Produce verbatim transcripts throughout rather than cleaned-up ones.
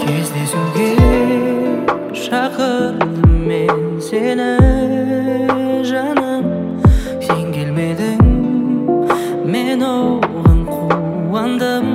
Кездесуге шақырдым мен сені, жаным. Сен келмедің, мен оған қуандым.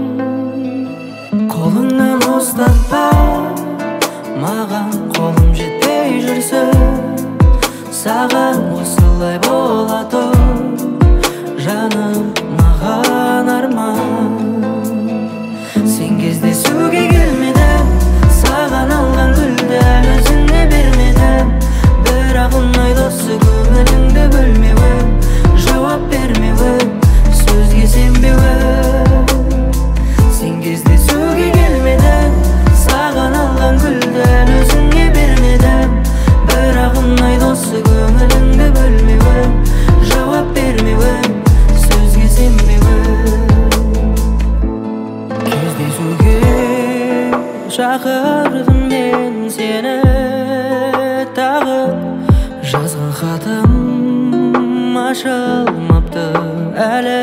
Қолыңнан ұстатпа, маған қолым жетпей жүрсін. Саған осылай бола тұр, жаным, маған арман. Сен кездесуге келмедің, саған алған гүлді өзіңе бермедім. Бірақ ұнайды осы көңіліңді бөлмеуім, жауап бермеуім, сөзге сенбеуім. Сен кездесуге келмедің, саған алған гүлді өзіңе бермедім. Бірақ ұнайды осы көңіліңді бөлмеуім, жауап бермеуім, сөзге сенбеуім. Кездесуге шақырдым мен сені, тағы жазған хатым ашылмапты әлі.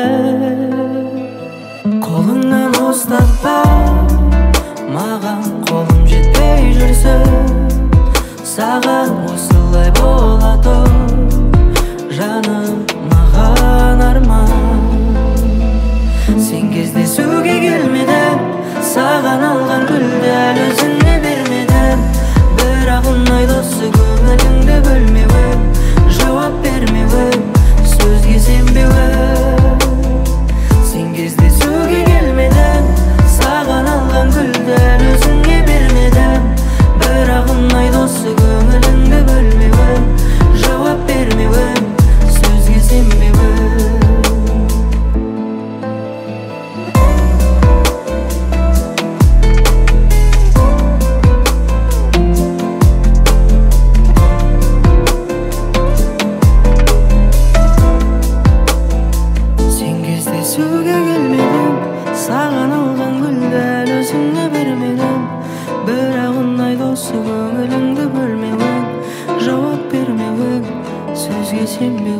Қолыңнан ұстатпа, маған қолым жетпей жүрсін. Саған осылай бола тұр, жаным, маған арман. Сен кездесуге келмедің, саған алған гүлді өзіңе бермедім. Бірақ ұнайды осы көңіліңді бөлмеуім, жауап бермеуім, сөзге сенбеуім. Сен кездесуге келмедің, саған алған гүлді өзіңе бермедім. Бірақ ұнайды осы көңіліңді бөлмеуім, жауап бермеуім, сөзге сенбеуім. Кездесуге келмедім, саған алған гүлді өзіңе бермедім. Бірақ ұнайды осы көңіліңді бөлмеуім, жауап бермеуім, сөзге сенбеуім.